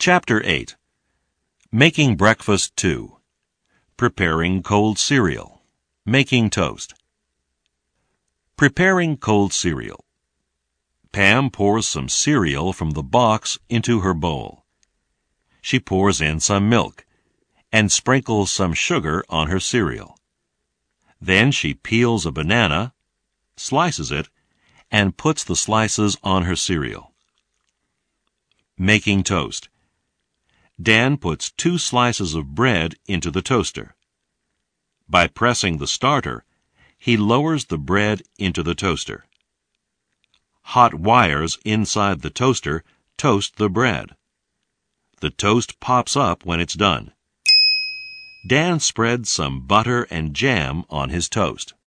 Chapter 8. Making Breakfast 2. Preparing cold cereal. Making toast. Preparing cold cereal. Pam pours some cereal from the box into her bowl. She pours in some milk and sprinkles some sugar on her cereal. Then she peels a banana, slices it, and puts the slices on her cereal. Making toast. Dan puts 2 slices of bread into the toaster. By pressing the starter, he lowers the bread into the toaster. Hot wires inside the toaster toast the bread. The toast pops up when it's done. Dan spreads some butter and jam on his toast.